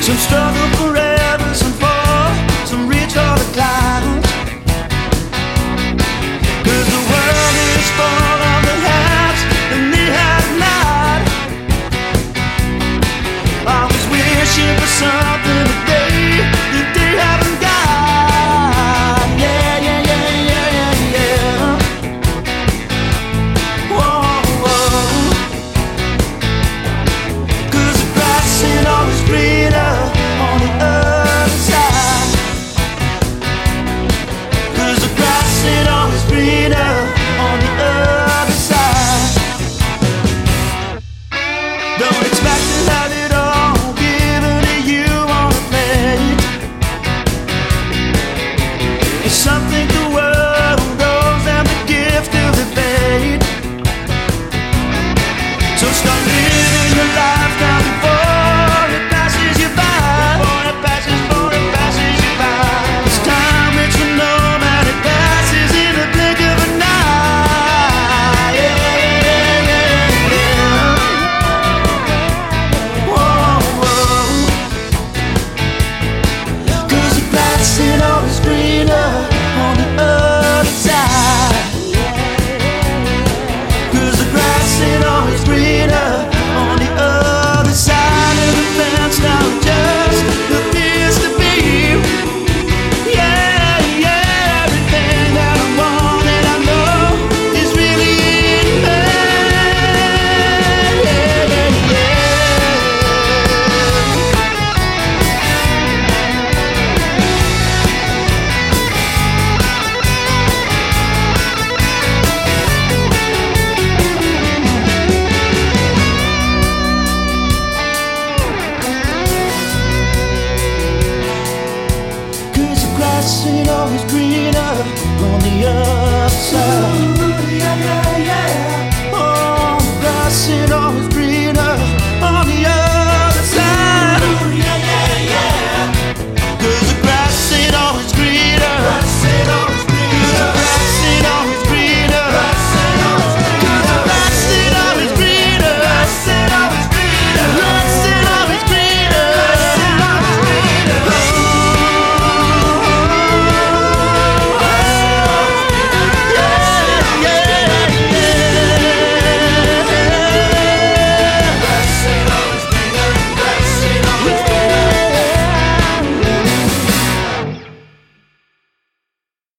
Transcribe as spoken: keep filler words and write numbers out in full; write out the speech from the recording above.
Some struggle forever, some fall, some reach for the clouds. 'Cause the world is full of the haves and they have not. Always wishing for something that they, that they haven't got. Yeah, yeah, yeah, yeah, yeah, yeah. Whoa, whoa. 'Cause the grass ain't always greener on the other side. 'Cause the grass ain't always greener on the other side. Don't expect to have it